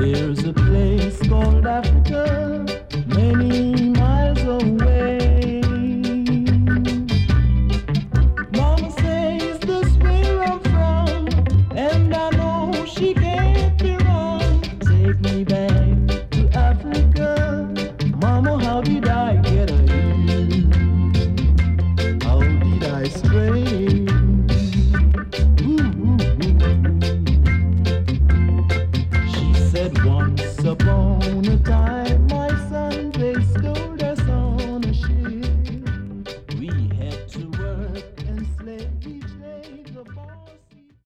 There's a place called Africa, many miles away. Mama says that's where I'm from, and I know she can't be wrong. Take me back